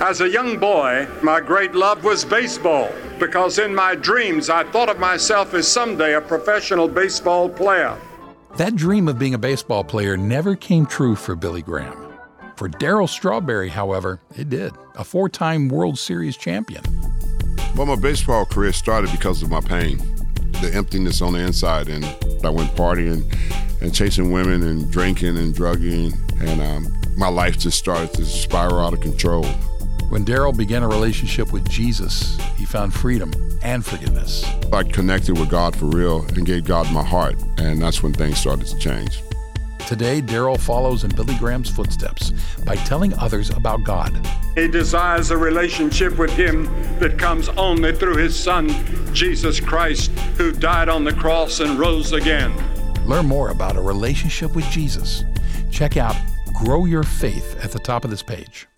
As a young boy, my great love was baseball, because in my dreams I thought of myself as someday a professional baseball player. That dream of being a baseball player never came true for Billy Graham. For Darryl Strawberry, however, it did. A 4-time World Series champion. Well, my baseball career started because of my pain, the emptiness on the inside, and I went partying and chasing women and drinking and drugging, and my life just started to spiral out of control. When Darryl began a relationship with Jesus, he found freedom and forgiveness. I connected with God for real and gave God my heart, and that's when things started to change. Today, Darryl follows in Billy Graham's footsteps by telling others about God. He desires a relationship with Him that comes only through His Son, Jesus Christ, who died on the cross and rose again. Learn more about a relationship with Jesus. Check out Grow Your Faith at the top of this page.